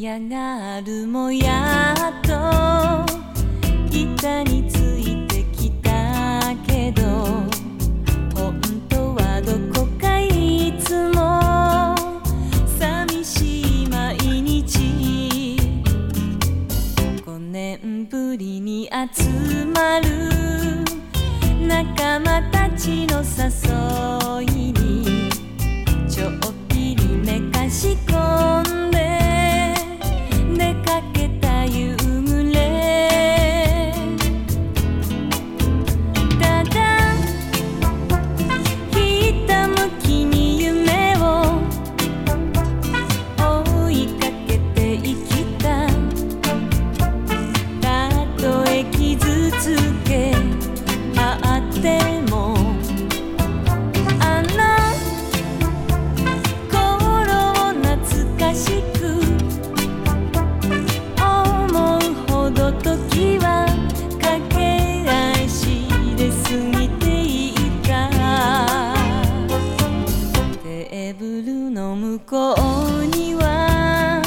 やがるもやっと板についてきたけど本当はどこかいつも寂しい毎日5年ぶりに集まる仲間たちの誘い